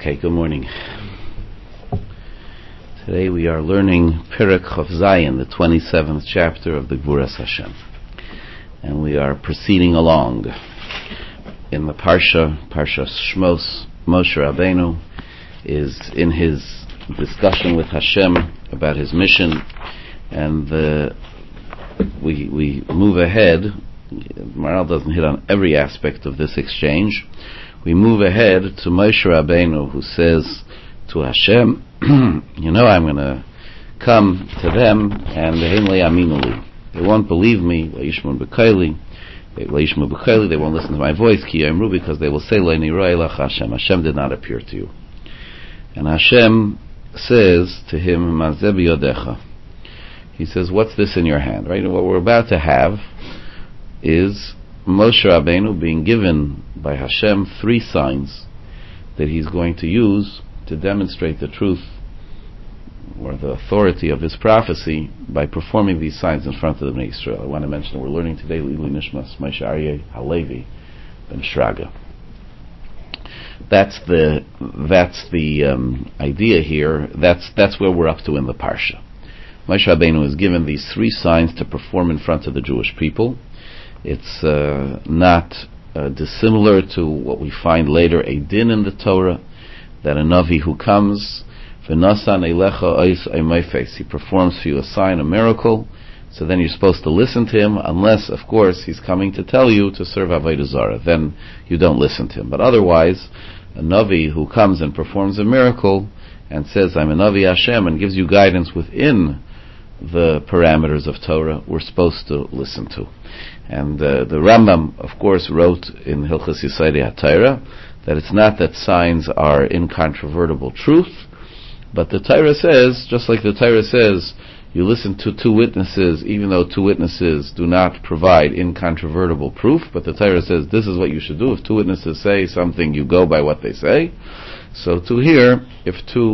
Okay, good morning. Today we are learning Perek Chof Zayin, the 27th chapter of the Gvuras Hashem. And we are proceeding along in the Parsha Shmos. Moshe Rabbeinu is in his discussion with Hashem about his mission, and we move ahead. Maral doesn't hit on every aspect of this exchange. We move ahead to Moshe Rabbeinu, who says to Hashem, you know, I'm going to come to them, and they won't believe me. They won't listen to my voice, because they will say, Hashem did not appear to you. And Hashem says to him, he says, what's this in your hand? Right? And what we're about to have is Moshe Rabbeinu being given by Hashem 3 signs that he's going to use to demonstrate the truth or the authority of his prophecy by performing these signs in front of the Bnei Yisrael. I want to mention that we're learning today Lili Nishmas Moshe Aryeh Halevi ben Shraga. That's the idea here. That's where we're up to in the Parsha. Moshe Rabbeinu is given these 3 signs to perform in front of the Jewish people. It's not dissimilar to what we find later, a din in the Torah, that a Navi who comes, he performs for you a sign, a miracle, so then you're supposed to listen to him, unless, of course, he's coming to tell you to serve Avodah Zarah. Then you don't listen to him. But otherwise, a Navi who comes and performs a miracle and says, I'm a Navi Hashem, and gives you guidance within the parameters of Torah, we're supposed to listen to. And the Rambam, of course, wrote in Hilchos Yesodei HaTorah that it's not that signs are incontrovertible truth, but the Torah says, just like the Torah says, you listen to 2 witnesses, even though 2 witnesses do not provide incontrovertible proof, but the Torah says this is what you should do. If 2 witnesses say something, you go by what they say. So to here, if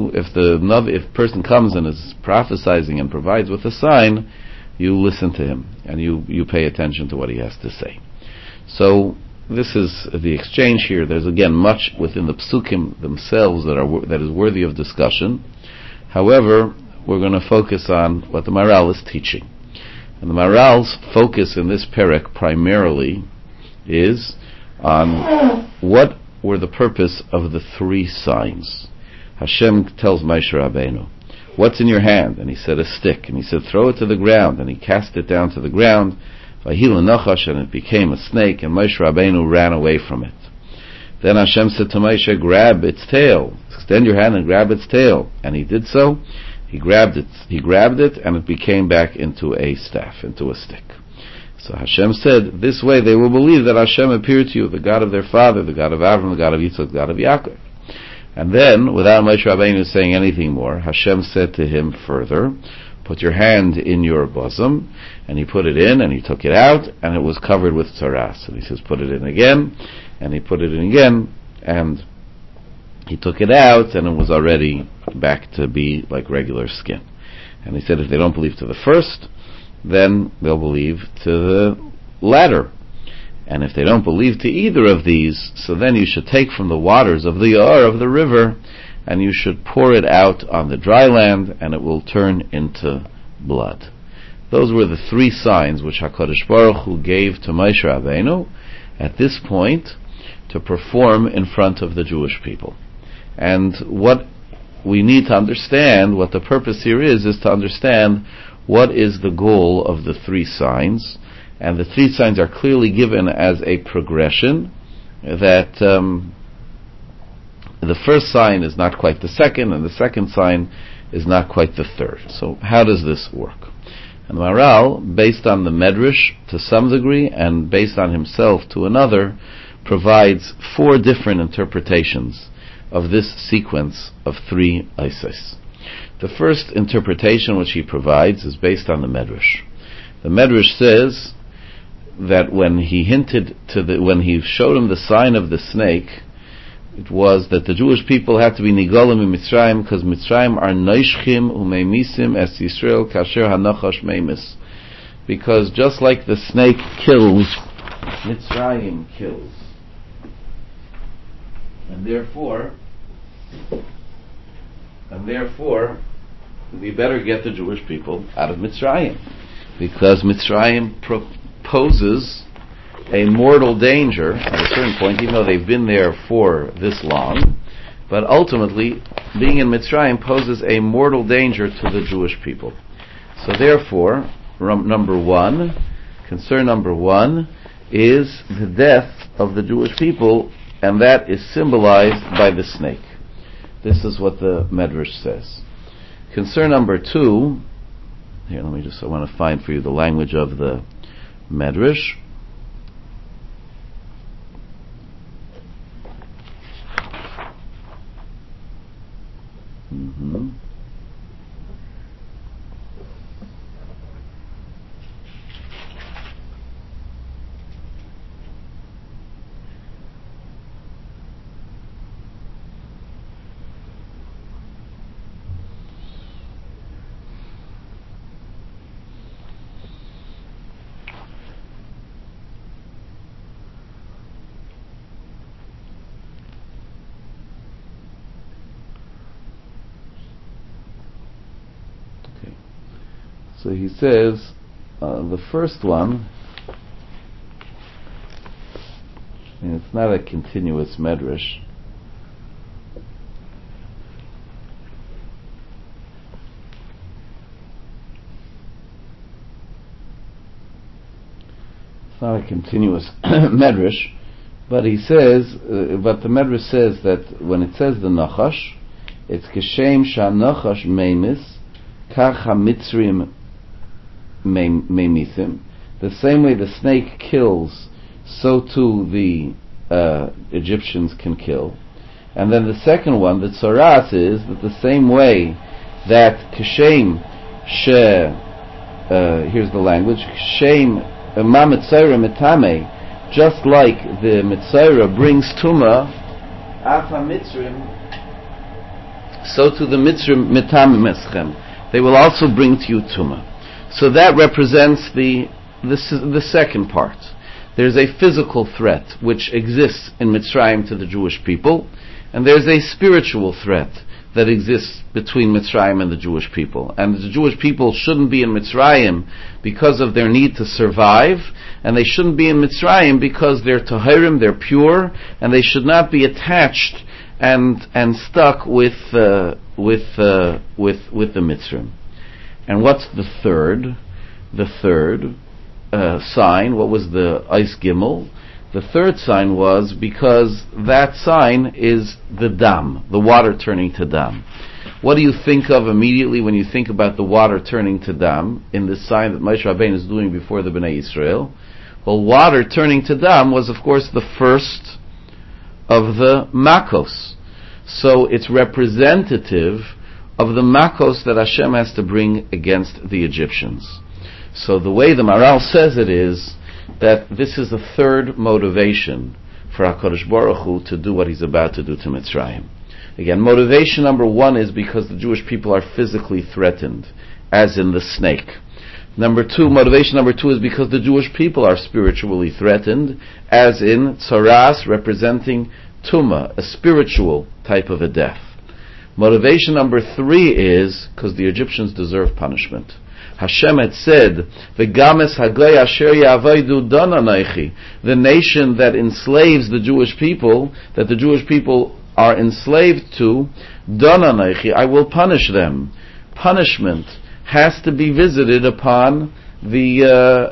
a person comes and is prophesying and provides with a sign, you listen to him and you pay attention to what he has to say. So this is the exchange here. There's again much within the psukim themselves that is worthy of discussion. However, we're going to focus on what the Maral is teaching. And the Maral's focus in this perek primarily is on what were the purpose of the 3 signs. Hashem tells Moshe Rabbeinu, what's in your hand? And he said, a stick. And he said, throw it to the ground. And he cast it down to the ground. And it became a snake. And Moshe Rabbeinu ran away from it. Then Hashem said to Moshe, grab its tail. Extend your hand and grab its tail. And he did so. He grabbed it, and it became back into a staff, into a stick. So Hashem said, this way they will believe that Hashem appeared to you, the God of their father, the God of Avraham, the God of Yitzchak, the God of Yaakov. And then, without Moshe Rabbeinu saying anything more, Hashem said to him further, put your hand in your bosom. And he put it in, and he took it out, and it was covered with tzaras. And he says, put it in again, and he put it in again, and he took it out, and it was already back to be like regular skin. And he said, if they don't believe to the first, then they'll believe to the latter. And if they don't believe to either of these, so then you should take from the waters of the Ya'ar, of the river, and you should pour it out on the dry land, and it will turn into blood. Those were the 3 signs which HaKadosh Baruch Hu gave to Moshe Rabbeinu at this point to perform in front of the Jewish people. And what we need to understand, what the purpose here is to understand what is the goal of the 3 signs. And the 3 signs are clearly given as a progression, that the first sign is not quite the second, and the second sign is not quite the third. So how does this work? And Maral, based on the Medrash to some degree, and based on himself to another, provides 4 different interpretations of this sequence of 3 Isis. The first interpretation which he provides is based on the Medrash. The Medrash says that when he showed him the sign of the snake, it was that the Jewish people had to be nigolim in Mitzrayim, because Mitzrayim are noishchim umemisim es Yisrael kasher hanachash meimis. Because just like the snake kills, Mitzrayim kills. And therefore, And therefore, we better get the Jewish people out of Mitzrayim, because Mitzrayim poses a mortal danger at a certain point, even though they've been there for this long. But ultimately, being in Mitzrayim poses a mortal danger to the Jewish people. So therefore, concern number one is the death of the Jewish people, and that is symbolized by the snake. This is what the Medrash says. Concern number two, here, I want to find for you the language of the Medrash. So he says, the first one, and it's not a continuous medrash. It's not a continuous medrash, but he says, but the medrash says that when it says the nachash, it's keshem sha'nachash meimis, kach hamitzrim meimithim. The same way the snake kills, so too the Egyptians can kill. And then the second one, the tzoras, is that the same way that kashem here's the language, kashem ma mitzayra metame, just like the mitzayra brings tuma, afa mitzrim, so to the mitzrim metame meschem, they will also bring to you tuma. So that represents the second part. There's a physical threat which exists in Mitzrayim to the Jewish people, and there's a spiritual threat that exists between Mitzrayim and the Jewish people. And the Jewish people shouldn't be in Mitzrayim because of their need to survive, and they shouldn't be in Mitzrayim because they're tahirim, they're pure, and they should not be attached and stuck with the Mitzrayim. And what's the third? The third sign, what was the Eis Gimel? The third sign was because that sign is the dam, the water turning to dam. What do you think of immediately when you think about the water turning to dam in this sign that Moshe Rabbeinu is doing before the Bnei Yisrael? Well, water turning to dam was, of course, the first of the Makos. So it's representative of the Makos that Hashem has to bring against the Egyptians. So the way the Maral says it is that this is a third motivation for HaKadosh Baruch Hu to do what He's about to do to Mitzrayim. Again, motivation number one is because the Jewish people are physically threatened, as in the snake. Motivation number two is because the Jewish people are spiritually threatened, as in Tzaras, representing Tuma, a spiritual type of a death. Motivation number three is because the Egyptians deserve punishment. Hashem had said, "V'games haglei asher ya'avodu dan anaychi," the nation that enslaves the Jewish people, that the Jewish people are enslaved to, dan anaychi, I will punish them. Punishment has to be visited upon the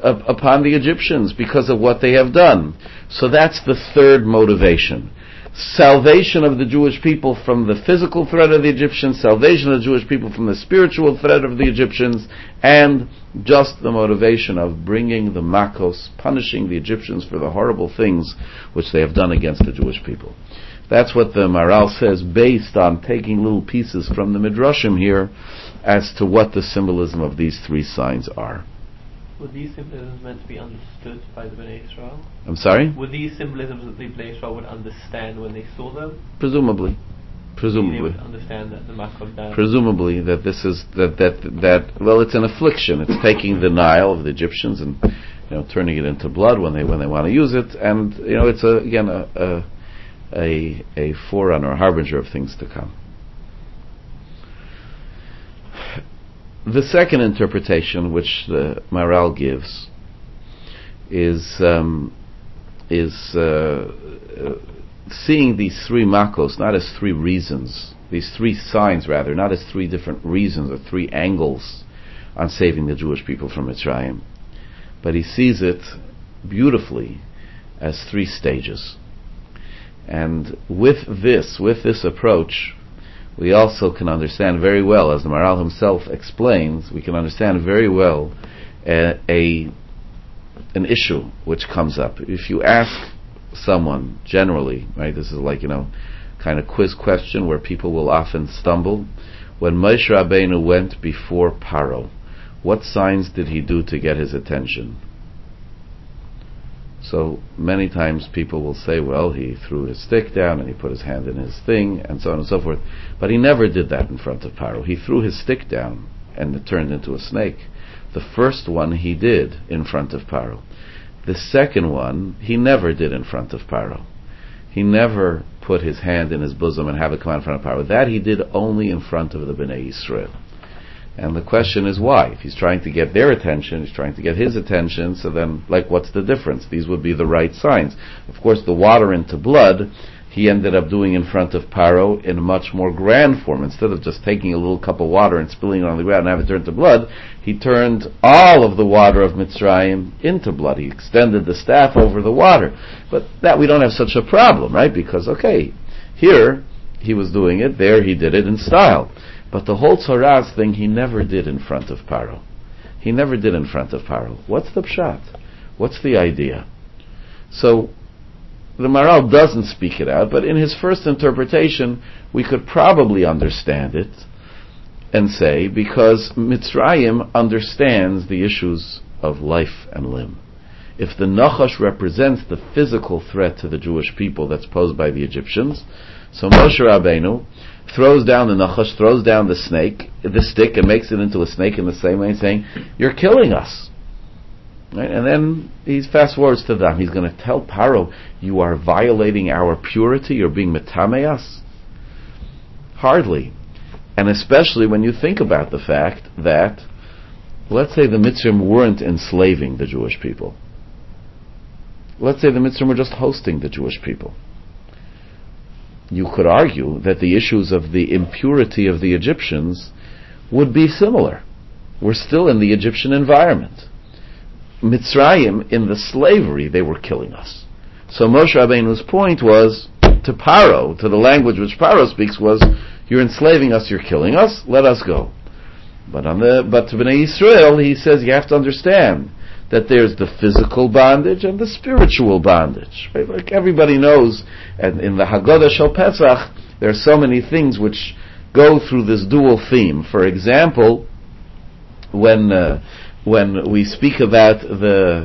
Egyptians because of what they have done. So that's the third motivation. Salvation of the Jewish people from the physical threat of the Egyptians, salvation of the Jewish people from the spiritual threat of the Egyptians, and just the motivation of bringing the Makos, punishing the Egyptians for the horrible things which they have done against the Jewish people. That's what the Maral says, based on taking little pieces from the Midrashim here as to what the symbolism of these three signs are. Were these symbolisms meant to be understood by the Bnei Israel? I'm sorry? Were these symbolisms that the Bnei Israel would understand when they saw them? Presumably. They would understand that the Makov Dam. Presumably that this is that well, it's an affliction. It's taking the Nile of the Egyptians and turning it into blood when they want to use it, and it's a forerunner, a harbinger of things to come. The second interpretation, which the Maharal gives, is seeing these three makos not as three reasons, these three signs rather, not as three different reasons or three angles on saving the Jewish people from Mitzrayim, but he sees it beautifully as three stages. And with this approach, we also can understand very well, as the Maharal himself explains, we can understand very well an issue which comes up. If you ask someone generally, right, this is like, kind of quiz question where people will often stumble. When Moshe Rabbeinu went before Paro, what signs did he do to get his attention? So many times people will say, well, he threw his stick down and he put his hand in his thing and so on and so forth. But he never did that in front of Paro. He threw his stick down and it turned into a snake. The first one he did in front of Paro. The second one he never did in front of Paro. He never put his hand in his bosom and have it come out in front of Paro. That he did only in front of the Bnei Yisrael. And the question is why? If he's trying to get their attention, he's trying to get his attention, so then, what's the difference? These would be the right signs. Of course, the water into blood, he ended up doing in front of Paro in a much more grand form. Instead of just taking a little cup of water and spilling it on the ground and have it turn to blood, he turned all of the water of Mitzrayim into blood. He extended the staff over the water. But that we don't have such a problem, right? Because, here he was doing it, there he did it in style. But the whole Tzoraz thing he never did in front of Paro. He never did in front of Paro. What's the pshat? What's the idea? So, the Maharal doesn't speak it out, but in his first interpretation, we could probably understand it and say, because Mitzrayim understands the issues of life and limb. If the Nachash represents the physical threat to the Jewish people that's posed by the Egyptians, so Moshe Rabbeinu throws down the Nachash, throws down the stick, and makes it into a snake in the same way, saying, "You're killing us." Right? And then he fast forwards to them. He's going to tell Paro, "You are violating our purity. You're being metameas." Hardly, and especially when you think about the fact that, let's say the Mitzrayim weren't enslaving the Jewish people. Let's say the Mitzrayim were just hosting the Jewish people. You could argue that the issues of the impurity of the Egyptians would be similar. We're still in the Egyptian environment. Mitzrayim, in the slavery, they were killing us. So Moshe Rabbeinu's point was, to Paro, to the language which Paro speaks, was, you're enslaving us, you're killing us, let us go. But to Bnei Yisrael, he says, you have to understand that there's the physical bondage and the spiritual bondage. Right? Like everybody knows, and in the Haggadah Shel Pesach, there are so many things which go through this dual theme. For example, when we speak about the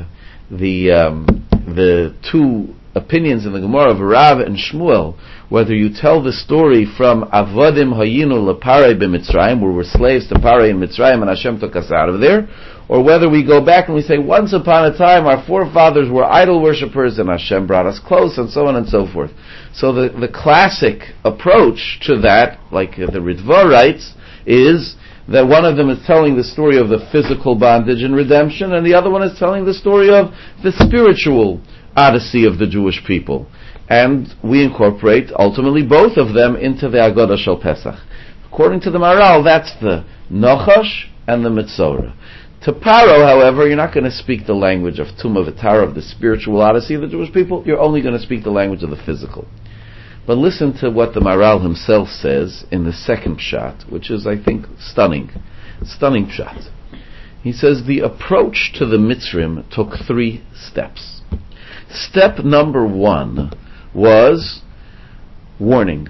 two opinions in the Gemara of Rav and Shmuel, whether you tell the story from Avodim Hayinu LeParei b'Mitzrayim, where we're slaves to Parei in Mitzrayim and Hashem took us out of there, or whether we go back and we say, once upon a time our forefathers were idol worshippers and Hashem brought us close, and so on and so forth. So the classic approach to that, like the Ritva writes, is that one of them is telling the story of the physical bondage and redemption, and the other one is telling the story of the spiritual odyssey of the Jewish people. And we incorporate, ultimately, both of them into the Haggadah Shel Pesach. According to the Maharal, that's the Nachash and the Metzora. To Paro, however, you're not going to speak the language of Tumah V'Tara, of the spiritual odyssey of the Jewish people. You're only going to speak the language of the physical. But listen to what the Maharal himself says in the second pshat, which is, I think, stunning pshat. He says the approach to the Mitzrayim took 3 steps. Step number 1 was warning.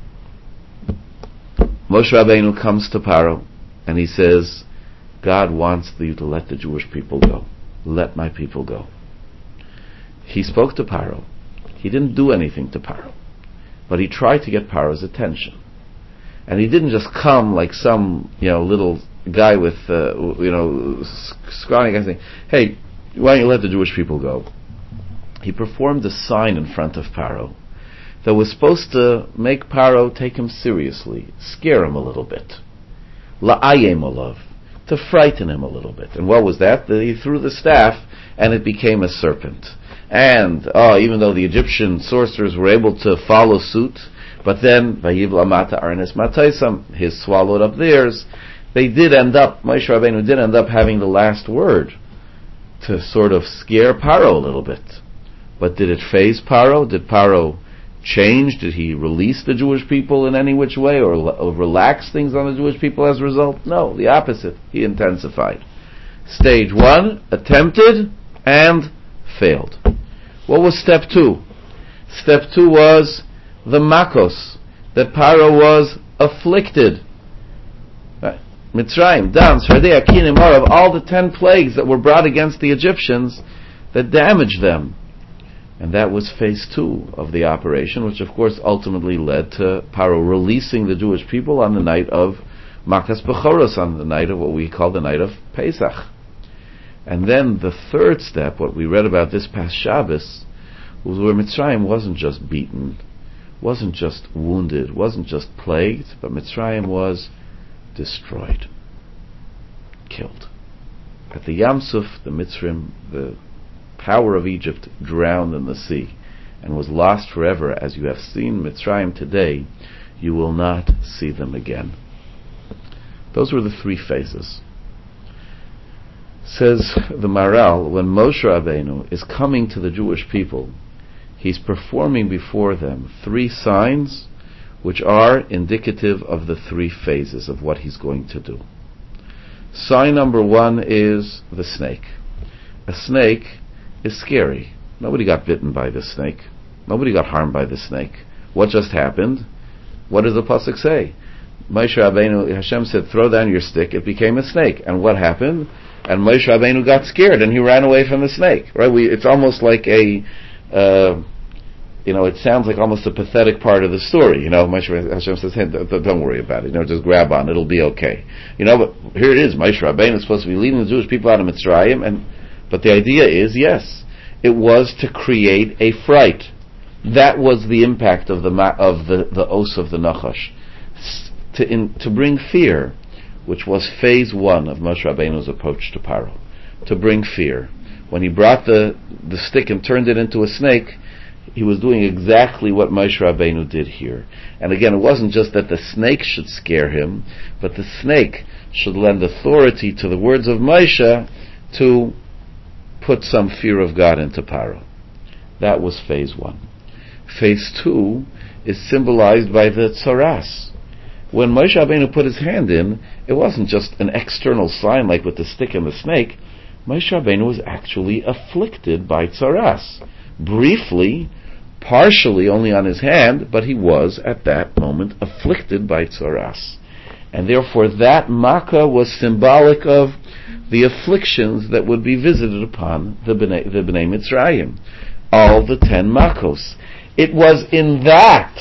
Moshe Rabbeinu comes to Paro and he says, God wants you to let the Jewish people go. Let my people go. He spoke to Paro. He didn't do anything to Paro, but he tried to get Paro's attention. And he didn't just come like some, little guy with, scrawny guy saying, hey, why don't you let the Jewish people go? He performed a sign in front of Paro that was supposed to make Paro take him seriously, scare him a little bit. La'ayem olav, to frighten him a little bit. And what was that? He threw the staff and it became a serpent. And even though the Egyptian sorcerers were able to follow suit, but then Vayivla Mata Arnes Mataisam, his swallowed up theirs, Moshe Rabbeinu did end up having the last word to sort of scare Paro a little bit. But did it faze Paro? Did Paro change? Did he release the Jewish people in any which way, or relax things on the Jewish people as a result? No, the opposite. He intensified. Stage 1, attempted and failed. What was step 2? Step 2 was the makos, that Paro was afflicted. Mitzrayim, Dam, Sfardei, Akinim, of all the 10 plagues that were brought against the Egyptians that damaged them. And that was phase 2 of the operation, which of course ultimately led to Paro releasing the Jewish people on the night of Makas Bechoros, on the night of what we call the night of Pesach. And then the third step, what we read about this past Shabbos, was where Mitzrayim wasn't just beaten, wasn't just wounded, wasn't just plagued, but Mitzrayim was destroyed, killed. At the Yam Suf, the Mitzrayim, the power of Egypt, drowned in the sea and was lost forever. As you have seen Mitzrayim today, you will not see them again. Those were the 3 phases. Says the Maral, when Moshe Rabbeinu is coming to the Jewish people, he's performing before them 3 signs which are indicative of the 3 phases of what he's going to do. Sign number 1 is the snake. A snake is scary. Nobody got bitten by the snake. Nobody got harmed by the snake. What just happened? What does the pasuk say? Moshe Rabbeinu, Hashem said, throw down your stick. It became a snake. And what happened? And Moshe Rabbeinu got scared and he ran away from the snake. Right? It's almost like it sounds like almost a pathetic part of the story. Hashem says, hey, don't worry about it. Just grab on. It'll be okay. But here it is. Moshe Rabbeinu is supposed to be leading the Jewish people out of Mitzrayim, but the idea is, yes, it was to create a fright. That was the impact of the os of the Nachash, to bring fear, which was phase 1 of Moshe Rabbeinu's approach to Paro, to bring fear. When he brought the stick and turned it into a snake, he was doing exactly what Moshe Rabbeinu did here. And again, it wasn't just that the snake should scare him, but the snake should lend authority to the words of Moshe to put some fear of God into Paro. That was phase 1. Phase 2 is symbolized by the tzaras. When Moshe Rabbeinu put his hand in, it wasn't just an external sign like with the stick and the snake. Moshe Rabbeinu was actually afflicted by tzaras. Briefly, partially only on his hand, but he was at that moment afflicted by tzaras. And therefore that makkah was symbolic of the afflictions that would be visited upon the Bnei Mitzrayim. All the 10 makkos. It was in that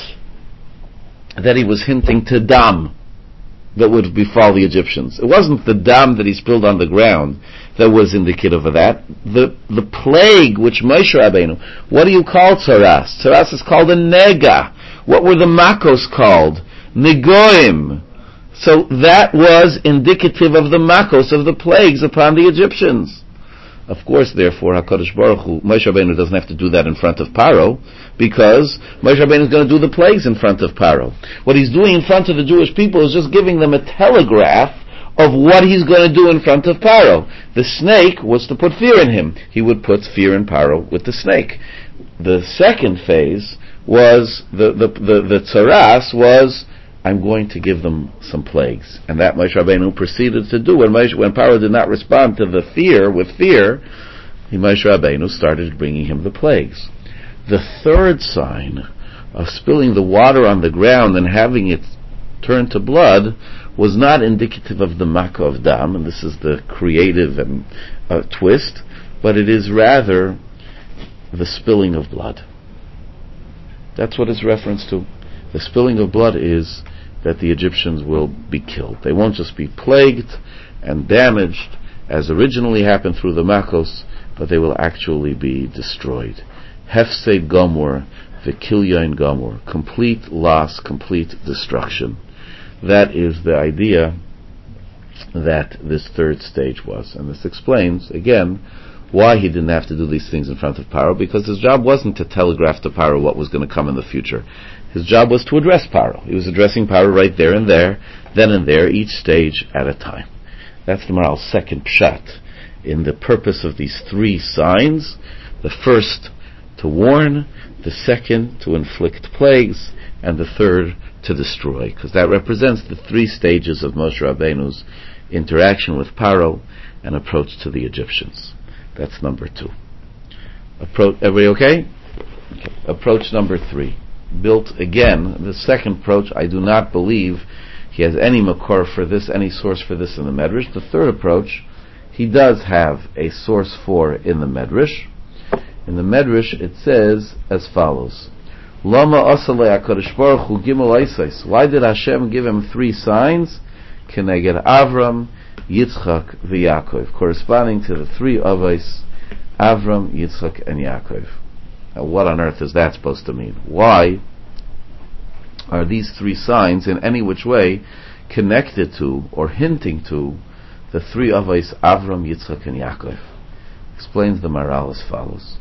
he was hinting to dam that would befall the Egyptians. It wasn't the dam that he spilled on the ground that was indicative of that. The plague which Moshe Rabbeinu, what do you call tzaras? Tzaras is called a nega. What were the makkos called? Negoim. So that was indicative of the makkos, of the plagues upon the Egyptians. Of course, therefore, HaKadosh Baruch Hu, Moshe Rabbeinu doesn't have to do that in front of Paro, because Moshe Rabbeinu is going to do the plagues in front of Paro. What he's doing in front of the Jewish people is just giving them a telegraph of what he's going to do in front of Paro. The snake was to put fear in him. He would put fear in Paro with the snake. The second phase was, the tzaras was, I'm going to give them some plagues. And that Moshe Rabbeinu proceeded to do. When Paro did not respond to the fear with fear, Moshe Rabbeinu started bringing him the plagues. The third sign of spilling the water on the ground and having it turn to blood was not indicative of the makkah of dam, and this is the creative and twist, but it is rather the spilling of blood. That's what it's reference to. The spilling of blood is that the Egyptians will be killed. They won't just be plagued and damaged as originally happened through the makkos, but they will actually be destroyed. Hefsed Gomor, V'kilyain gamur, complete loss, complete destruction. That is the idea that this third stage was. And this explains, again, why he didn't have to do these things in front of Paro, because his job wasn't to telegraph to Paro what was going to come in the future. His job was to address Paro. He was addressing Paro right there and there, then and there, each stage at a time. That's the Maral's second pshat in the purpose of these three signs. The first, to warn; the second, to inflict plagues; and the third, to destroy, because that represents the three stages of Moshe Rabbeinu's interaction with Paro and approach to the Egyptians. That's number 2. Everybody okay? Approach number 3. Built again, the second approach, I do not believe he has any makor for this, any source for this in the Medrash. The third approach, he does have a source for in the Medrash. In the Medrash it says as follows: Lama asalei HaKadosh Baruch Hu gimel eisais. Why did Hashem give him 3 signs? Keneged Avram, Yitzchak, v'Yaakov, corresponding to the 3 avos, Avram, Yitzchak, and Yaakov. Now, what on earth is that supposed to mean? Why are these 3 signs in any which way connected to or hinting to the 3 avos, Avram, Yitzchak, and Yaakov? Explains the Maharal as follows.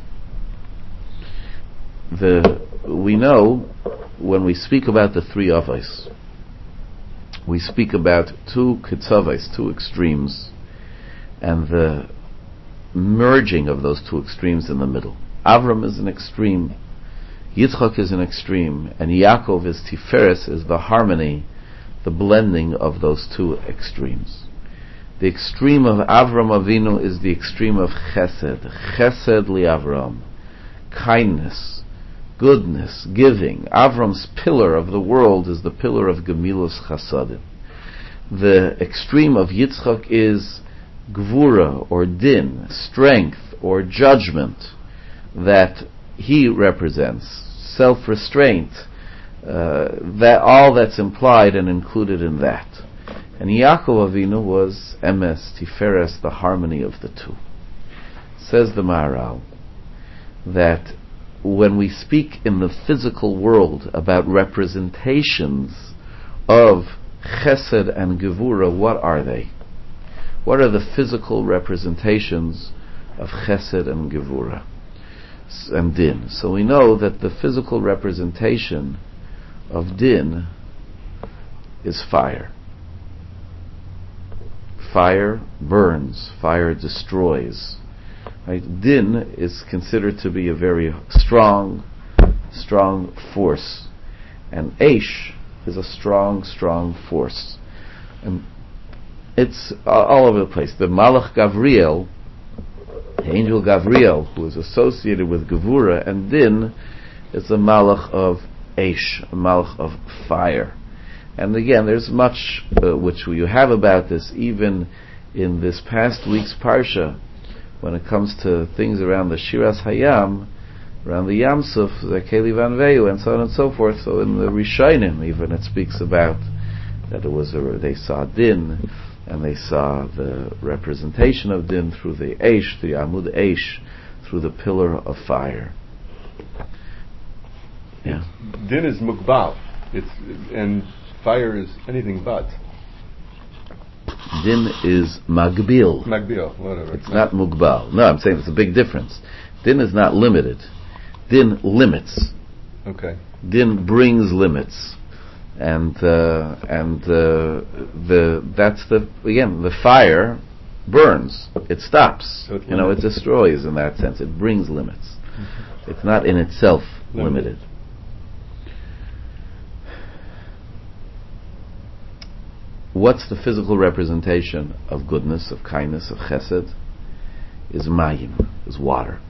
We know when we speak about the 3 avos, we speak about 2 kitzavos, 2 extremes, and the merging of those 2 extremes in the middle. Avram is an extreme, Yitzchak is an extreme, and Yaakov is Tiferes, is the harmony, the blending of those 2 extremes. The extreme of Avram Avinu is the extreme of Chesed. Chesed li Avram, kindness, goodness, giving. Avram's pillar of the world is the pillar of Gemilus Chasadim. The extreme of Yitzchak is Gvura or Din, strength or judgment, that he represents, self-restraint, that all that's implied and included in that. And Yaakov Avinu was Emes, Tiferes, the harmony of the 2. Says the Maharal that when we speak in the physical world about representations of Chesed and Gevura, what are they? What are the physical representations of Chesed and Gevura and Din? So we know that the physical representation of Din is fire. Fire burns, fire destroys. Right? Din is considered to be a very strong force, and Eish is a strong force, and it's all over the place. The Malach Gavriel, the angel Gavriel, who is associated with Gevura and Din, is a Malach of Eish, a Malach of fire. And again, there's much which you have about this, even in this past week's Parsha, when it comes to things around the Shiras Hayam, around the Yam Suf, the Keli Van Veu, and so on and so forth. So in the Rishonim, even it speaks about that it was they saw Din, and they saw the representation of Din through the Eish, the Amud Eish, through the pillar of fire. Yeah. Din is Mukbal, and fire is anything but. Din is Magbil. Magbil, whatever. It's not Mugbal. No, I'm saying it's a big difference. Din is not limited. Din limits. Okay. Din brings limits, and that's the fire burns. It stops. So it destroys in that sense. It brings limits. Mm-hmm. It's not in itself limited. What's the physical representation of goodness, of kindness, of chesed? Is mayim, is water.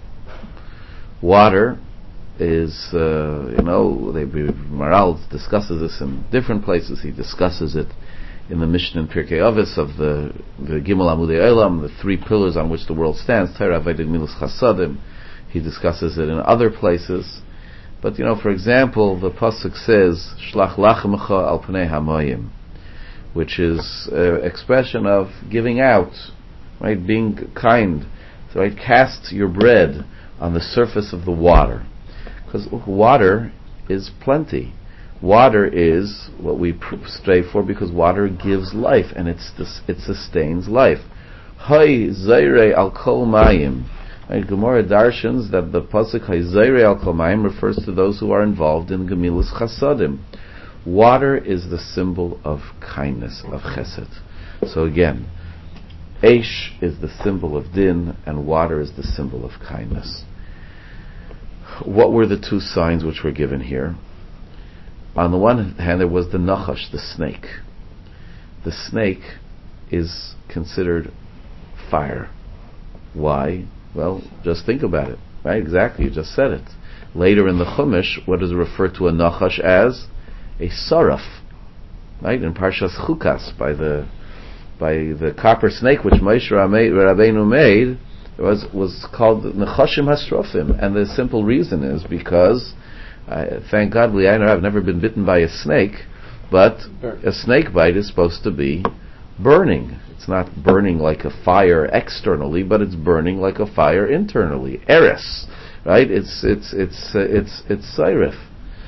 Water is, Maharal discusses this in different places. He discusses it in the Mishnah in Pirkei Avos of the Gimel Amudei Olam, the 3 pillars on which the world stands, Torah, Avodah, Gemilus Chasadim. He discusses it in other places. But, for example, the Pasuk says, Shlach lachemcha al pnei hamayim, which is expression of giving out, right? Being kind. So, right? Cast your bread on the surface of the water. Because water is plenty. Water is what we strive for because water gives life and it sustains life. Hay zayrei al kol mayim. Right, Gemara darshans that the pasuk Hay zayrei al kol mayim refers to those who are involved in gemilus chasadim. Water is the symbol of kindness, of chesed. So again, Eish is the symbol of din and water is the symbol of kindness. What were the two signs which were given here? On the one hand, there was the nachash, the snake. The snake is considered fire. Why? Well, just think about it. Right? Exactly, you just said it. Later in the Chumash, what is referred to a nachash as? A saraf. Right? In Parshas Chukas, by the copper snake which Moshe Rabbeinu made, was called Nechashim Hastrofim, and the simple reason is because, thank God, I've never been bitten by a snake, but a snake bite is supposed to be burning. It's not burning like a fire externally, but it's burning like a fire internally. Eres, right? It's Syrif,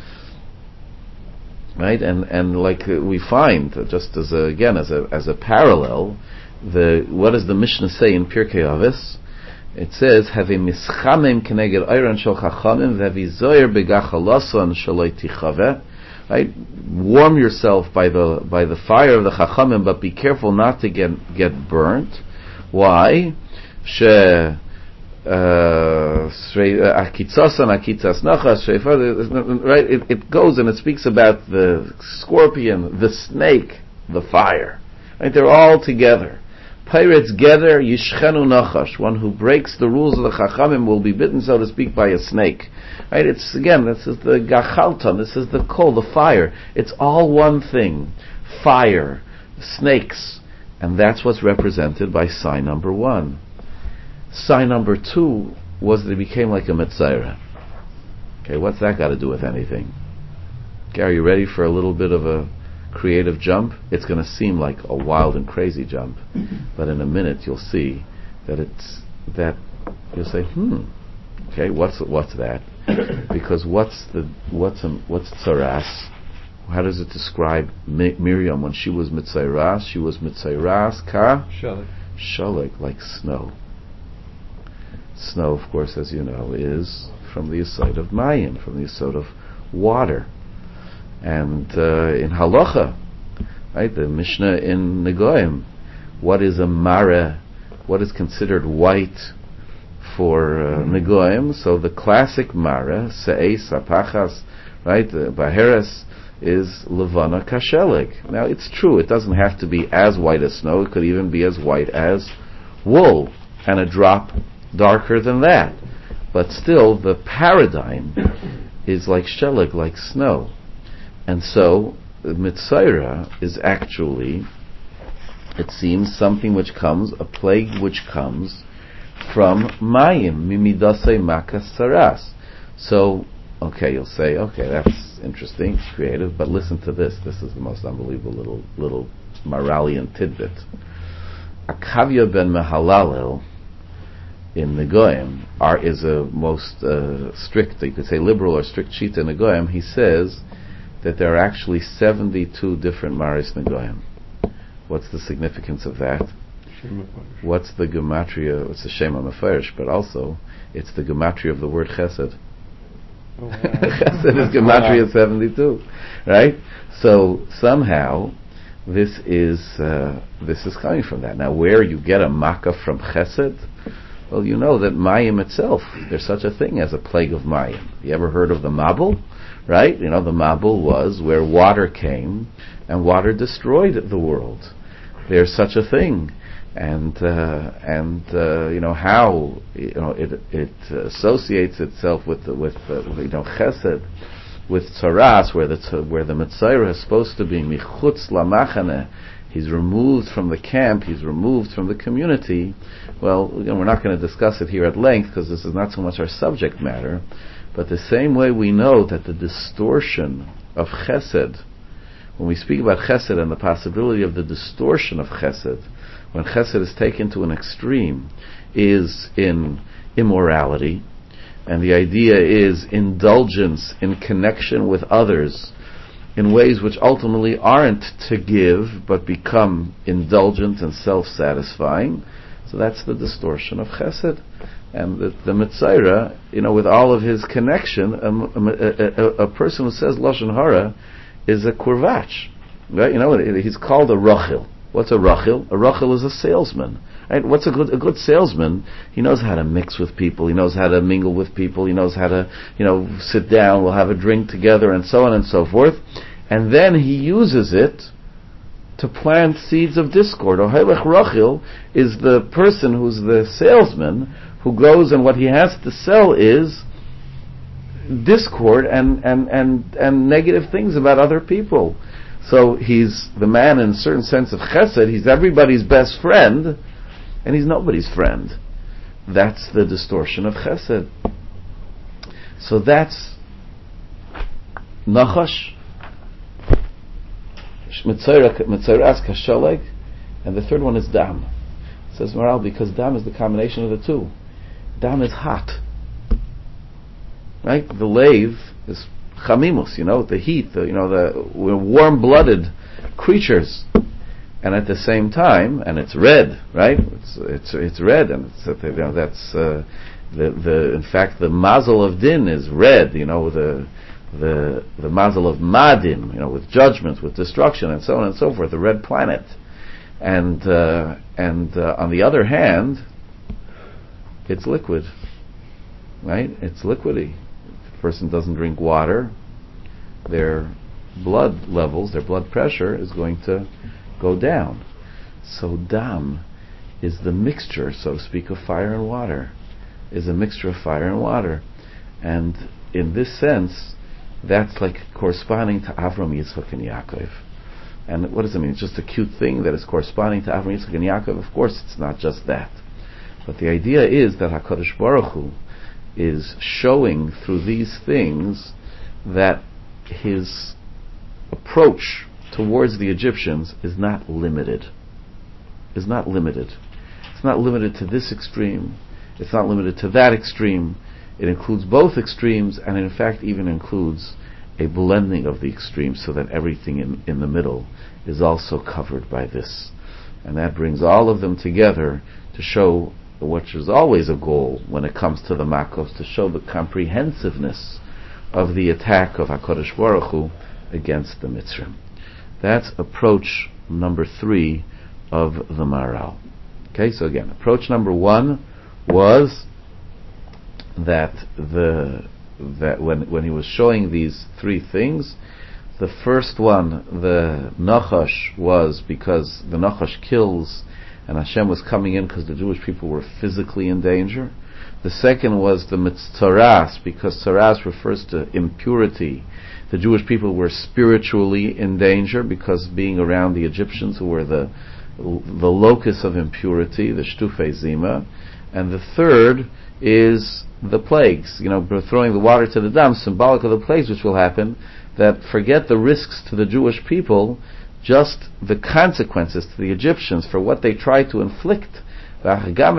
right? And like we find, just as a parallel, what does the Mishnah say in Pirkei Avos? It says, "Have a mischamim keneged ayran shel chachamim ve'vizoyer begachalason shaloi tichave." Right, warm yourself by the fire of the chachamim, but be careful not to get burnt. Why? She akitzasan akitzas nachas. Right, it goes and it speaks about the scorpion, the snake, the fire. Right, they're all together. Pirates gather, yishchenu nachash. One who breaks the rules of the chachamim will be bitten, so to speak, by a snake. Right? This is the gachalton. This is the coal, the fire. It's all one thing. Fire, snakes, and that's what's represented by sign number 1. Sign number 2 was that it became like a Metzora. Okay, what's that got to do with anything? Okay, are you ready for a little bit of a creative jump? It's going to seem like a wild and crazy jump, but in a minute you'll see that you'll say, okay, what's that? Because what's tzaras? How does it describe Miriam when she was mitzaras? She was mitzaras ka shalek, like snow. Snow, of course, as you know, is from the yesod of mayim, from the yesod of water. And in halacha, right, the Mishnah in Negoim, what is a mara? What is considered white for Negoim? So the classic mara, se'es, apachas, right, baheres, is levana kashelik. Now it's true, it doesn't have to be as white as snow, it could even be as white as wool, and a drop darker than that. But still, the paradigm is like shelik, like snow. And so, the Mitzayra is actually, it seems, something which comes, a plague which comes from Mayim, Mimidasei Makas Saras. So, okay, you'll say, okay, that's interesting, creative, but listen to this. This is the most unbelievable little Maralian tidbit. Akavya ben Mehalalel in Negoim is a most strict, you could say liberal or strict shita in Negoim. He says that there are actually 72 different Maris Negoim. What's the significance of that? What's the gematria? It's a Shema Mefarish, but also it's the gematria of the word Chesed. Oh, wow. Chesed is gematria 72, right? So somehow this is coming from that. Now, where you get a makkah from Chesed? Well, you know that Mayim itself, there's such a thing as a plague of Mayim. You ever heard of the Mabul? Right? You know, the Mabul was where water came and water destroyed the world. There's such a thing. And you know how it associates itself with Chesed, with Tzaras, where the Metzora is supposed to be Michutz Lamachane. He's removed from the camp, he's removed from the community. Well, we're not going to discuss it here at length because this is not so much our subject matter, but the same way we know that the distortion of Chesed, when we speak about Chesed and the possibility of the distortion of Chesed, when Chesed is taken to an extreme, is in immorality, And the idea is indulgence in connection with others in ways which ultimately aren't to give, but become indulgent and self-satisfying. So that's the distortion of chesed. And the Metzora, with all of his connection, a person who says Lashon Hara is a kurvach. Right? He's called a rachil. What's a rachil? A rachil is a salesman. Right? What's a good salesman? He knows how to mix with people. He knows how to mingle with people. He knows how to, sit down. We'll have a drink together, and so on and so forth. And then he uses it to plant seeds of discord. Ohelech rachil is the person who's the salesman who goes and what he has to sell is discord and negative things about other people. So he's the man in a certain sense of chesed. He's everybody's best friend, and he's nobody's friend. That's the distortion of chesed. So that's nachash, mitzoras kasholeg, and the third one is dam. Says Maral, because dam is the combination of the two. Dam is hot. Right? The lave is chamimus, the heat, we're warm-blooded creatures. And at the same time, and it's red, right? It's red, and that's in fact the mazel of din is red. The mazel of madim, with judgment, with destruction, and so on and so forth. The red planet, and on the other hand, it's liquid, right? It's liquidy. If a person doesn't drink water, their blood levels, their blood pressure is going to go down. So dam is the mixture, so to speak, of fire and water. Is a mixture of fire and water. And in this sense, that's like corresponding to Avram, Yitzchak, and Yaakov. And what does it mean? It's just a cute thing that is corresponding to Avram, Yitzchak, and Yaakov? Of course it's not just that. But the idea is that HaKadosh Baruch Hu is showing through these things that his approach towards the Egyptians is not limited. It's not limited to this extreme. It's not limited to that extreme. It includes both extremes, and in fact even includes a blending of the extremes so that everything in the middle is also covered by this. And that brings all of them together to show, which is always a goal when it comes to the Makos, to show the comprehensiveness of the attack of HaKadosh Baruch Hu against the Mitzrim. That's approach number 3 of the Maharal. Okay, so again, approach number 1 was that when he was showing these 3 things, the first one, the Nachash, was because the Nachash kills, and Hashem was coming in because the Jewish people were physically in danger. The second was the Mitzaras, because Tzaras refers to impurity. The Jewish people were spiritually in danger because being around the Egyptians, who were the locus of impurity, the Shtufei Zima. And the third is the plagues. Throwing the water to the dam, symbolic of the plagues which will happen, that forget the risks to the Jewish people, just the consequences to the Egyptians for what they try to inflict. These are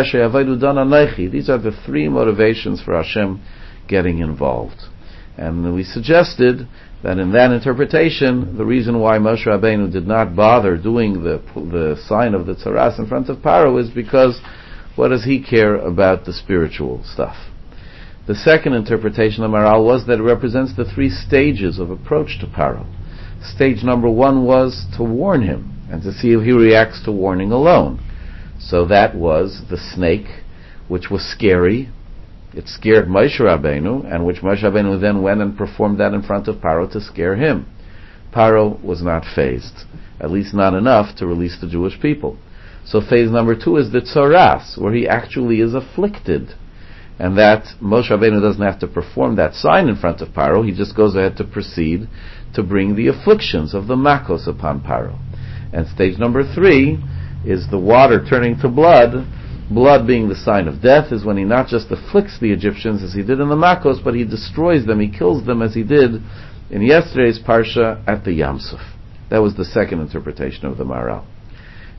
the 3 motivations for Hashem getting involved. And we suggested that in that interpretation, the reason why Moshe Rabbeinu did not bother doing the sign of the Tzaras in front of Paro is because what does he care about the spiritual stuff? The second interpretation of Maharal was that it represents the 3 stages of approach to Paro. Stage number 1 was to warn him and to see if he reacts to warning alone. So that was the snake, which was scary. It scared Moshe Rabbeinu, and which Moshe Rabbeinu then went and performed that in front of Paro to scare him. Paro was not fazed, at least not enough to release the Jewish people. So phase number 2 is the Tzaras, where he actually is afflicted. And that Moshe Rabbeinu doesn't have to perform that sign in front of Paro, he just goes ahead to proceed to bring the afflictions of the Makos upon Paro. And stage number 3 is the water turning to blood. Blood being the sign of death is when he not just afflicts the Egyptians as he did in the Makos, but he destroys them, he kills them as he did in yesterday's Parsha at the Yam Suf. That was the second interpretation of the Maharal.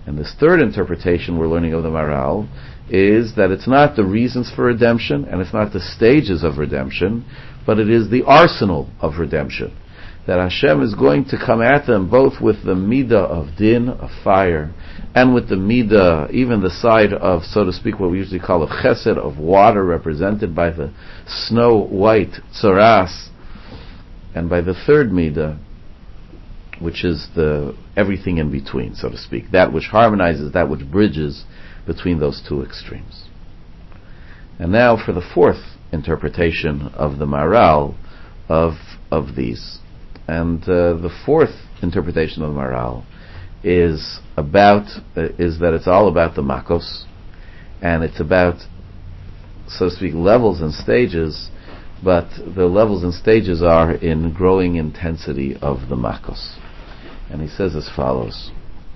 And this third interpretation we're learning of the Maharal is that it's not the reasons for redemption, and it's not the stages of redemption, but it is the arsenal of redemption. That Hashem is going to come at them both with the midah of din, of fire, and with the midah, even the side of, so to speak, what we usually call a chesed, of water, represented by the snow-white tzoras, and by the third midah, which is the everything in between, so to speak, that which harmonizes, that which bridges between those two extremes. And now for the fourth interpretation of the Maharal of these. And the fourth interpretation of the Maharal is that it's all about the makos, and it's about, so to speak, levels and stages, but the levels and stages are in growing intensity of the makos. And he says as follows: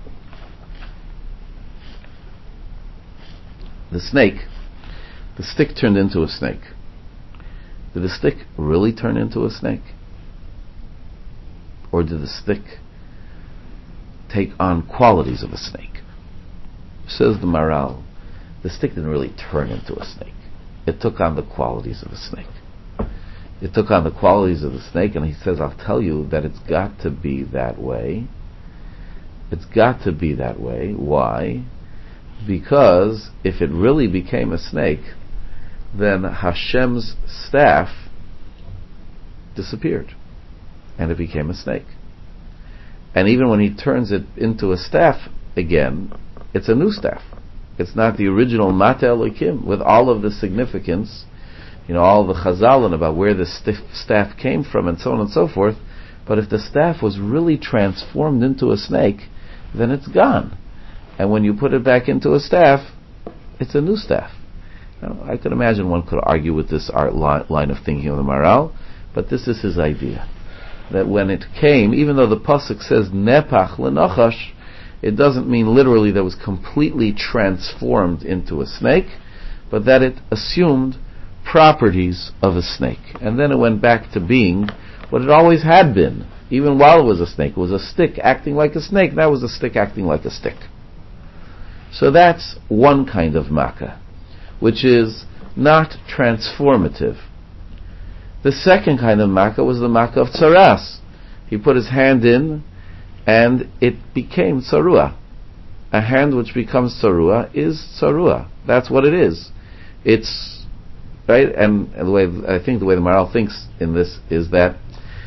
the stick turned into a snake. Did the stick really turn into a snake? Or did the stick take on qualities of a snake? Says the Maharal, the stick didn't really turn into a snake. It took on the qualities of a snake. It took on the qualities of the snake, and he says, I'll tell you that it's got to be that way. It's got to be that way. Why? Because if it really became a snake, then Hashem's staff disappeared, and it became a snake. And even when he turns it into a staff again, it's a new staff. It's not the original Mata Elokim, with all of the significance, all the chazalin about where the staff came from and so on and so forth. But if the staff was really transformed into a snake, then it's gone. And when you put it back into a staff, it's a new staff. Now, I could imagine one could argue with this line of thinking of the Maharal, but this is his idea. That when it came, even though the pasuk says nepach lenachash, it doesn't mean literally that it was completely transformed into a snake, but that it assumed properties of a snake. And then it went back to being what it always had been, even while it was a snake. It was a stick acting like a snake, that was a stick acting like a stick. So that's one kind of makkah, which is not transformative. The second kind of makkah was the makkah of tsaras. He put his hand in, and it became tsarua. A hand which becomes tsarua is tsarua. That's what it is. It's right, and the way the Maharal thinks in this is that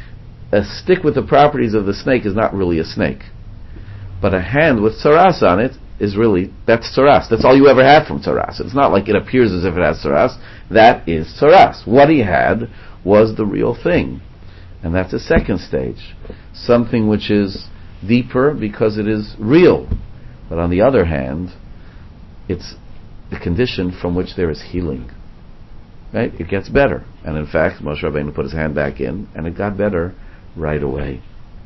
a stick with the properties of the snake is not really a snake, but a hand with tsaras on it is really, that's tsaras. That's all you ever had from tsaras. It's not like it appears as if it has tsaras. That is tsaras. What he had was the real thing. And that's a second stage. Something which is deeper because it is real. But on the other hand, it's the condition from which there is healing. Right? It gets better. And in fact, Moshe Rabbeinu put his hand back in, and it got better right away.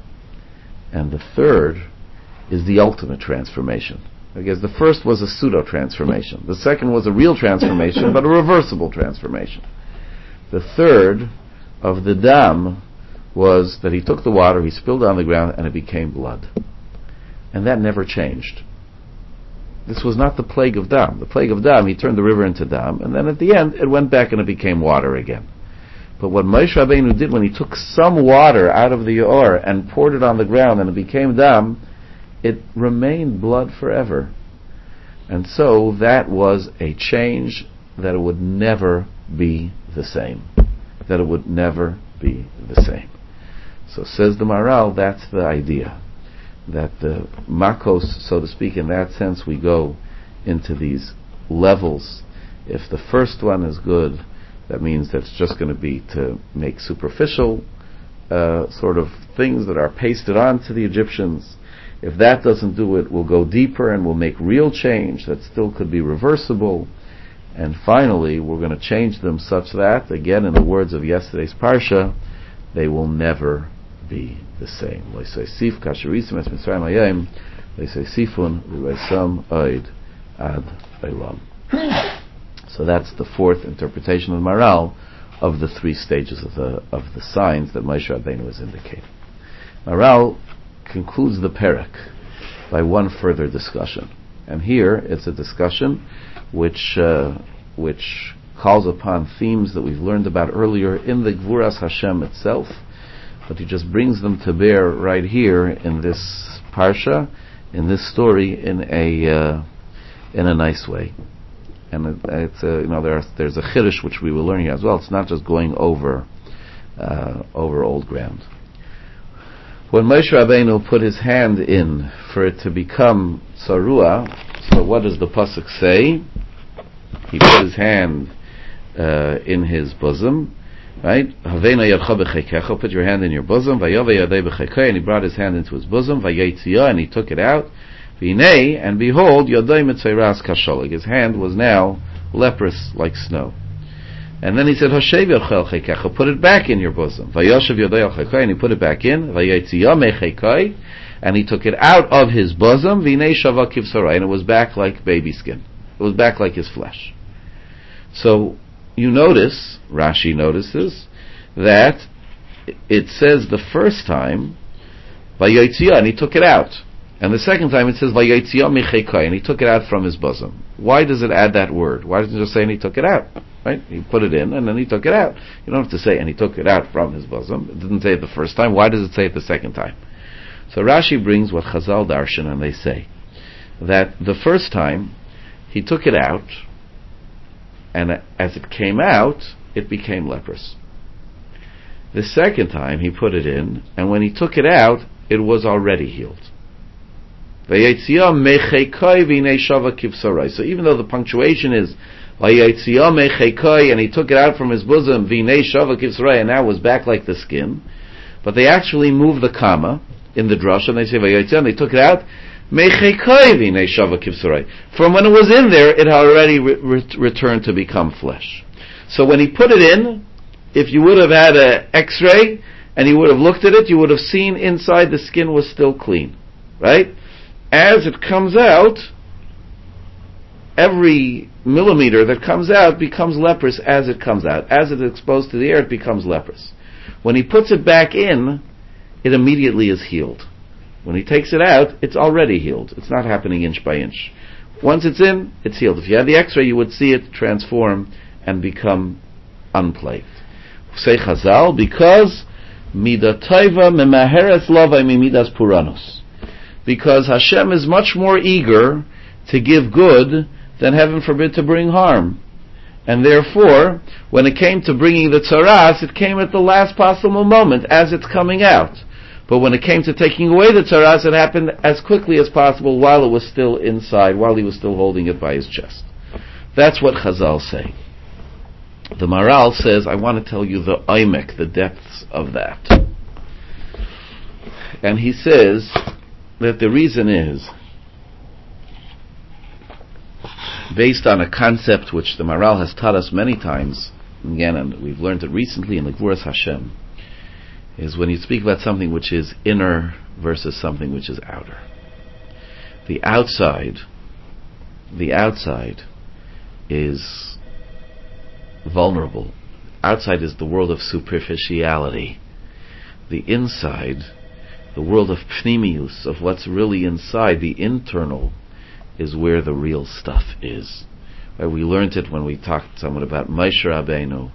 And the third is the ultimate transformation. Because the first was a pseudo-transformation. The second was a real transformation, but a reversible transformation. The third of the dam was that he took the water, he spilled it on the ground, and it became blood. And that never changed. This was not the plague of dam. The plague of dam, he turned the river into dam, and then at the end, it went back and it became water again. But what Moshe Rabbeinu did when he took some water out of the Yor and poured it on the ground and it became dam, it remained blood forever. And so that was a change that it would never be the same. That it would never be the same. So says the Maharal, that's the idea. That the makos, so to speak, in that sense, we go into these levels. If the first one is good, that means that it's just going to be to make superficial sort of things that are pasted on to the Egyptians. If that doesn't do it, we'll go deeper and we'll make real change that still could be reversible. And finally, we're going to change them such that, again, in the words of yesterday's Parsha, they will never be the same. So that's the fourth interpretation of the Maharal of the three stages of the signs that Moshe Rabbeinu is indicating. Maharal concludes the perek by one further discussion. And here it's a discussion which calls upon themes that we've learned about earlier in the Gvuras Hashem itself, but he just brings them to bear right here in this parsha, in this story, in a nice way. And there's a chiddush which we will learn here as well. It's not just going over old ground. When Moshe Rabbeinu put his hand in for it to become tzarua, so what does the pasuk say? He put his hand in his bosom, right? Haveina yadcha b'cheikecha, put your hand in your bosom. Vayove yadei b'cheikei, and he brought his hand into his bosom. Vayetzia, and he took it out. V'hinei, and behold, yadei mitzayras kasholig. His hand was now leprous like snow. And then he said, Hashev yadcha b'cheikecha, put it back in your bosom. Vayoshev yadei b'cheikei, and he put it back in. Vayetzia mecheikei, and he took it out of his bosom. V'hinei shava kivsarai, and it was back like baby skin. It was back like his flesh. So you notice, Rashi notices, that it says the first time, Vayotzia, and he took it out. And the second time it says, Vayotzia michekai, and he took it out from his bosom. Why does it add that word? Why doesn't it just say, and he took it out? Right? He put it in, and then he took it out. You don't have to say, and he took it out from his bosom. It didn't say it the first time. Why does it say it the second time? So Rashi brings what Chazal darshan, and they say that the first time, he took it out, and as it came out, it became leprous. The second time he put it in, and when he took it out, it was already healed. So even though the punctuation is and he took it out from his bosom, and now it was back like the skin, but they actually move the comma in the drush, and they say and they took it out, from when it was in there, it had already returned to become flesh. So when he put it in, if you would have had an X-ray and you would have looked at it, you would have seen inside the skin was still clean, right? As it comes out, every millimeter that comes out becomes leprous as it comes out. As it is exposed to the air, it becomes leprous. When he puts it back in, it immediately is healed. When he takes it out, it's already healed. It's not happening inch by inch. Once it's in, it's healed. If you had the X-ray, you would see it transform and become unplagued. Say Chazal, because midatayva memaheres lavai mimidas puranus. Because Hashem is much more eager to give good than, heaven forbid, to bring harm. And therefore, when it came to bringing the tzaras, it came at the last possible moment as it's coming out. But when it came to taking away the tzaras, it happened as quickly as possible while it was still inside, while he was still holding it by his chest. That's what Chazal say. The Maral says, I want to tell you the oimek, the depths of that. And he says that the reason is based on a concept which the Maral has taught us many times, again, and we've learned it recently in the Gvuras Hashem, is when you speak about something which is inner versus something which is outer. The outside is vulnerable. Outside is the world of superficiality. The inside, the world of pnimius, of what's really inside, the internal, is where the real stuff is. Right? We learned it when we talked somewhat about Moshe Rabbeinu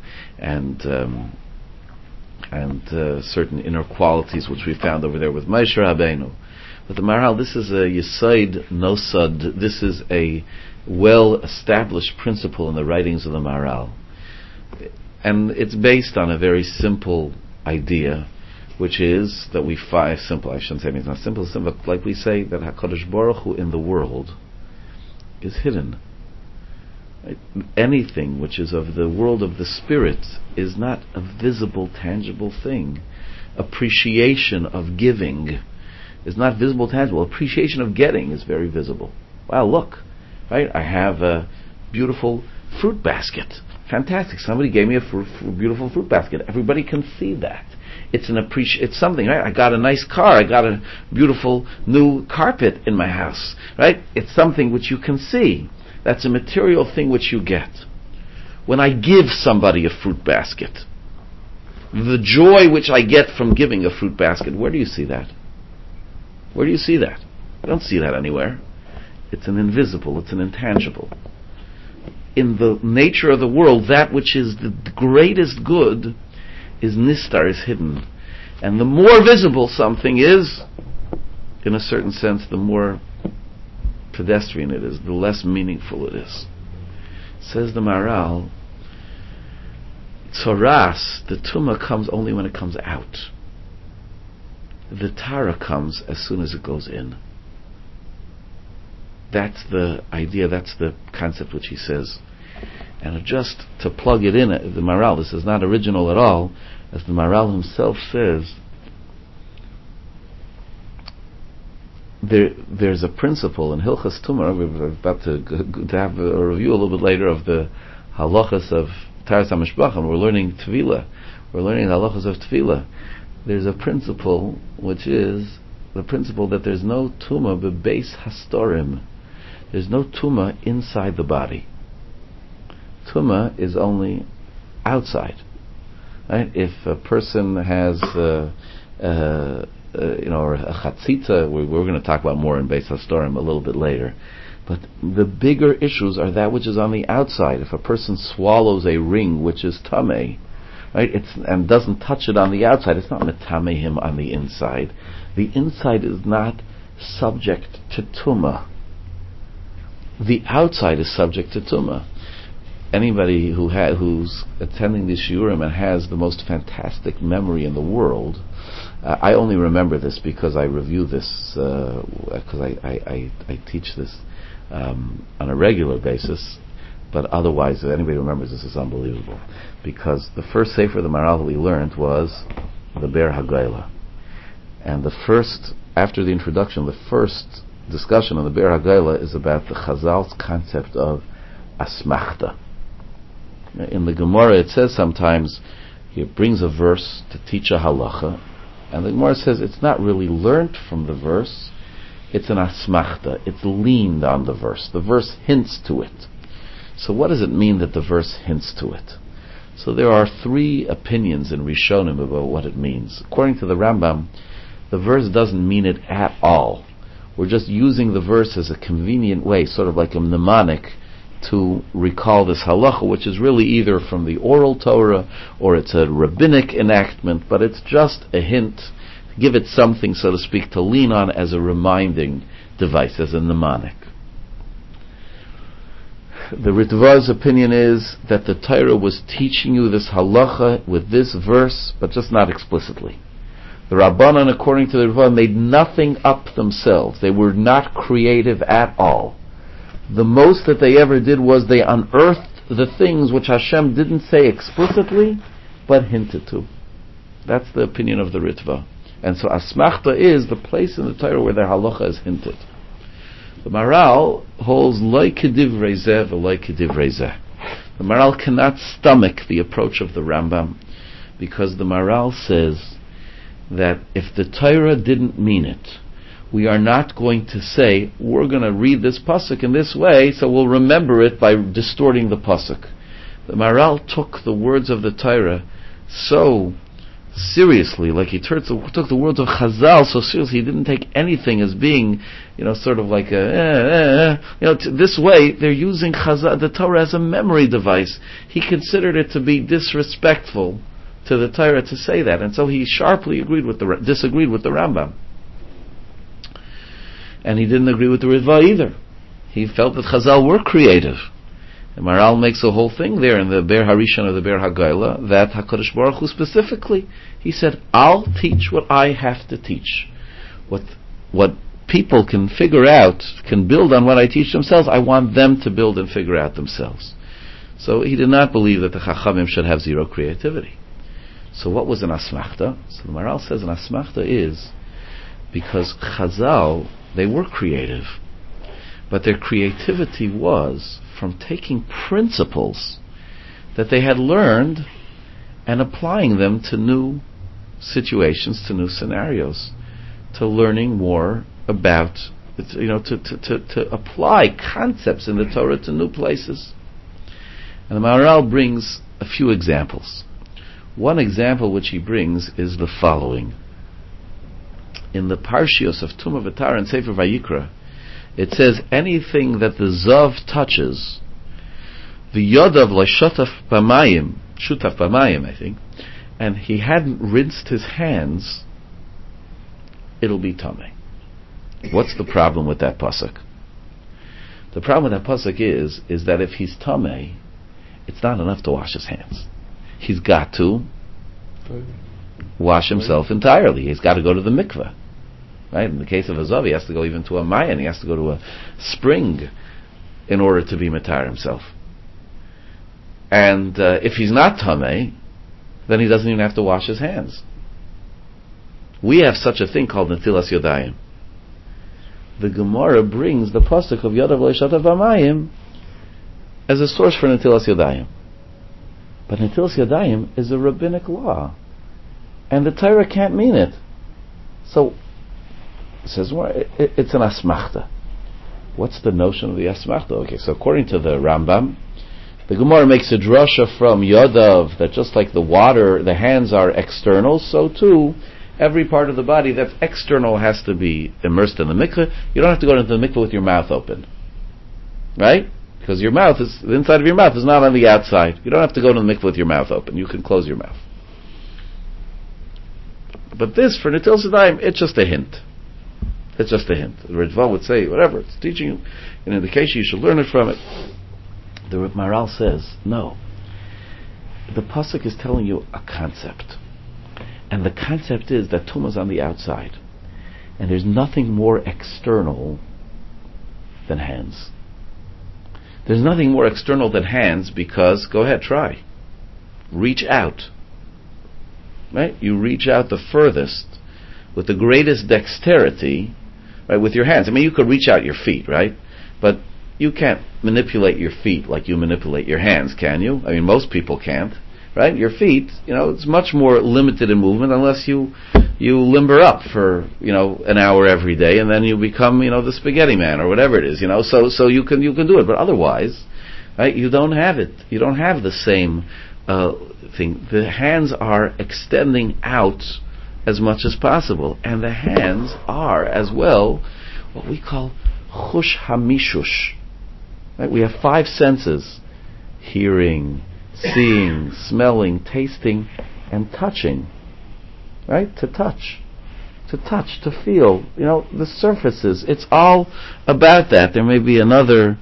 and certain inner qualities which we found over there with Moshe Rabbeinu. But the Maharal, this is a Yesod Nosad, this is a well-established principle in the writings of the Maharal. And it's based on a very simple idea, which is that we find, simple, I shouldn't say it's not simple, but like we say, that HaKadosh Baruch Hu in the world is hidden. Anything which is of the world of the spirit is not a visible, tangible thing. Appreciation of giving is not visible, tangible. Appreciation of getting is very visible. Wow, look, right? I have a beautiful fruit basket. Fantastic. Somebody gave me a beautiful fruit basket. Everybody can see that. It's something, right? I got a nice car. I got a beautiful new carpet in my house, right? It's something which you can see. That's a material thing which you get. When I give somebody a fruit basket, the joy which I get from giving a fruit basket, where do you see that? Where do you see that? You don't see that anywhere. It's an invisible, it's an intangible. In the nature of the world, that which is the greatest good is nistar, is hidden. And the more visible something is, in a certain sense, the more pedestrian it is, the less meaningful it is. Says the Maharal, Tzoras, the Tumah comes only when it comes out. The Tara comes as soon as it goes in. That's the idea, that's the concept which he says. And just to plug it in, the Maharal, this is not original at all, as the Maharal himself says, there's a principle in Hilchas Tumah. We're about to have a review a little bit later of the halachas of Taras HaMishpach, and we're learning Tefillah. We're learning the halachas of Tefillah. There's a principle which is the principle that there's no Tumah bebeis hastorim. There's no Tumah inside the body. Tumah is only outside. Right? If a person has or a chatzitza, we're going to talk about more in Beis Hastorim a little bit later. But the bigger issues are that which is on the outside. If a person swallows a ring which is tamei, right, and doesn't touch it on the outside, it's not metamei him on the inside. The inside is not subject to tumah. The outside is subject to tumah. Anybody who's attending the shiurim and has the most fantastic memory in the world, I only remember this because I review this, because I teach this on a regular basis, but otherwise, if anybody remembers this, is unbelievable. Because the first sefer the Maharal that we learned was the Be'er HaGoyla. And after the introduction, the first discussion on the Be'er HaGoyla is about the Chazal's concept of asmachta. In the Gemara it says sometimes, he brings a verse to teach a halacha, and the Gemara says it's not really learnt from the verse, it's an asmachta, it's leaned on the verse hints to it. So what does it mean that the verse hints to it? So there are three opinions in Rishonim about what it means. According to the Rambam, the verse doesn't mean it at all. We're just using the verse as a convenient way, sort of like a mnemonic, to recall this halacha, which is really either from the oral Torah or it's a rabbinic enactment, but it's just a hint, give it something, so to speak, to lean on as a reminding device, as a mnemonic. The Ritva's opinion is that the Torah was teaching you this halacha with this verse, but just not explicitly. The Rabbanan, according to the Ritva, made nothing up themselves. They were not creative at all. The most that they ever did was they unearthed the things which Hashem didn't say explicitly, but hinted to. That's the opinion of the Ritva. And so asmachta is the place in the Torah where the halacha is hinted. The Maharal holds loy kedivrei zeh v'loy kedivrei zeh. The Maharal cannot stomach the approach of the Rambam, because the Maharal says that if the Torah didn't mean it, we are not going to say, we're going to read this pasuk in this way, so we'll remember it by distorting the pasuk. The Maharal took the words of the Torah so seriously, like he took the words of Chazal so seriously, he didn't take anything as being, sort of like this way, they're using Chazal, the Torah as a memory device. He considered it to be disrespectful to the Torah to say that, and so he sharply disagreed with the Rambam. And he didn't agree with the Ritva either. He felt that Chazal were creative. And Maharal makes a whole thing there in the Be'er Harishon of the Be'er HaGoyla, that HaKadosh Baruch Hu specifically, he said, I'll teach what I have to teach. What people can figure out, can build on what I teach themselves, I want them to build and figure out themselves. So he did not believe that the Chachamim should have zero creativity. So what was an asmachta? So the Maharal says an asmachta is because Chazal, they were creative, but their creativity was from taking principles that they had learned and applying them to new situations, to new scenarios, to learning more about, to apply concepts in the Torah to new places. And the Maharal brings a few examples. One example which he brings is the following. in the Parshios of Tumah V'Tara and Sefer Vayikra, it says anything that the Zav touches, the Yodav L'Shotaf B'Mayim, Shutaf B'Mayim, I think, and he hadn't rinsed his hands, it'll be Tameh. What's the problem with that pasuk? The problem with that pasuk is that if he's Tameh, it's not enough to wash his hands. He's got to wash himself entirely. He's got to go to the mikveh. Right? In the case of a Zav, he has to go even to a Mayan, he has to go to a spring in order to be matar himself. And if he's not Tameh, then he doesn't even have to wash his hands. We have such a thing called Netilas Yodayim. The Gemara brings the pasuk of Yodav L'Shatav B'Mayim as a source for Netilas Yodayim. But Netilas Yodayim is a rabbinic law, and the Torah can't mean it. So, it says, well, it's an asmachta. What's the notion of the asmachta? Okay, so according to the Rambam, the Gemara makes a drasha from Yodav that just like the water, the hands are external, so too, every part of the body that's external has to be immersed in the mikveh. You don't have to go into the mikveh with your mouth open. Right? Because your mouth is, the inside of your mouth is not on the outside. You don't have to go to the mikveh with your mouth open. You can close your mouth. But this, for Netilas Yadayim, it's just a hint. It's just a hint. The Ritva would say, whatever, it's teaching you an indication, you should learn it from it. The Maharal says, no. The pasuk is telling you a concept. And the concept is that Tumah is on the outside. And there's nothing more external than hands. There's nothing more external than hands because, go ahead, try. Reach out. Right? You reach out the furthest with the greatest dexterity, right, with your hands. I mean, you could reach out your feet, right? But you can't manipulate your feet like you manipulate your hands, can you? I mean, most people can't. Right? Your feet, it's much more limited in movement unless you limber up for, an hour every day and then you become, the spaghetti man or whatever it is, so you can do it. But otherwise, right, you don't have it. You don't have the same thing. The hands are extending out as much as possible. And the hands are as well what we call chush hamishush. Right? We have 5 senses: hearing, seeing, smelling, tasting, and touching. Right? To touch, to feel, the surfaces. It's all about that. There may be another,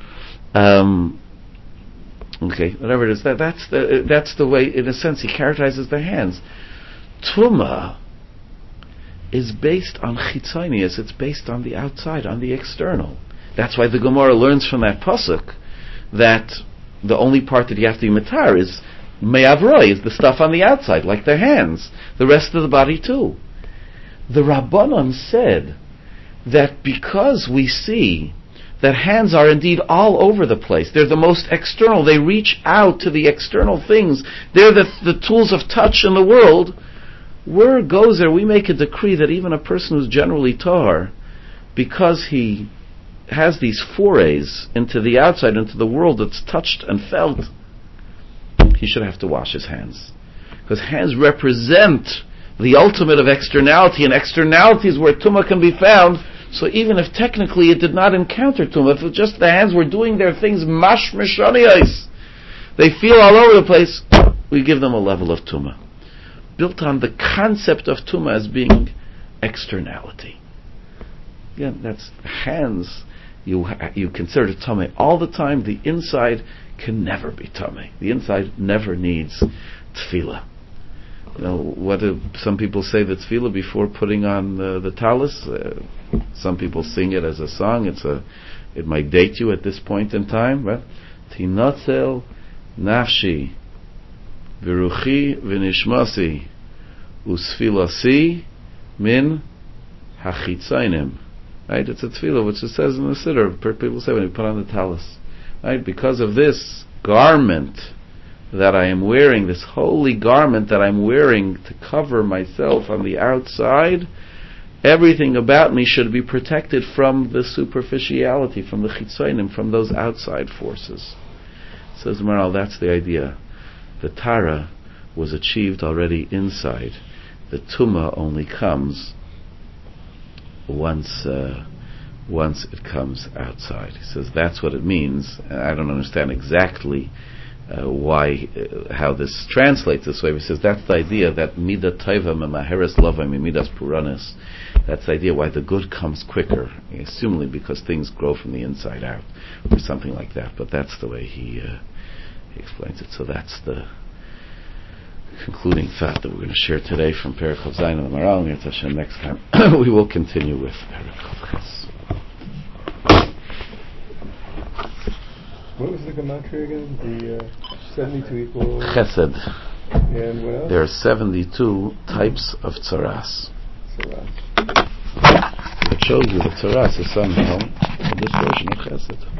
whatever it is. That's the way, in a sense, he characterizes the hands. Tumah is based on chitzonius. It's based on the outside, on the external. That's why the Gemara learns from that pasuk that the only part that you have to be matar is me'avroi, is the stuff on the outside, like the hands. The rest of the body too. The Rabbanon said that because we see that hands are indeed all over the place, they're the most external, they reach out to the external things, they're the tools of touch in the world, where goes there, we make a decree that even a person who's generally tahor, because he has these forays into the outside, into the world that's touched and felt, he should have to wash his hands. Because hands represent the ultimate of externality, and externality is where Tumah can be found. So even if technically it did not encounter Tumah, if just the hands were doing their things mash mishanios, they feel all over the place, we give them a level of Tumah. Built on the concept of Tumah as being externality. Again, that's hands. You consider it Tameh all the time. The inside can never be Tameh. The inside never needs tefillah. What do some people say the tefillah before putting on the talis? Some people sing it as a song. It might date you at this point in time, right? Tinatzel nafshi v'ruchi v'nishmasi usfilasi min hachitzainim. Right? It's a tefillah which it says in the siddur. People say when you put on the talis, right? Because of this garment that I am wearing, this holy garment that I'm wearing to cover myself on the outside, everything about me should be protected from the superficiality, from the chitzonim, from those outside forces. Says Maharal, that's the idea. The Tara was achieved already inside. The Tumah only comes once it comes outside. He says that's what it means. I don't understand exactly how this translates this way. He says that's the idea that midah taiva memaheres lava mimidas puranis. That's the idea why the good comes quicker, assumably because things grow from the inside out, or something like that. But that's the way he explains it. So that's the concluding thought that we're going to share today from Perek Chav Zayin and the Maharal. Yetz Hashem, next time we will continue with Perek Chav Ches. What was the gematria again? The 72 equals Chesed. And what else? There are 72 types of tzaras. Tzaras. It shows you that tzaras is somehow this version of Chesed.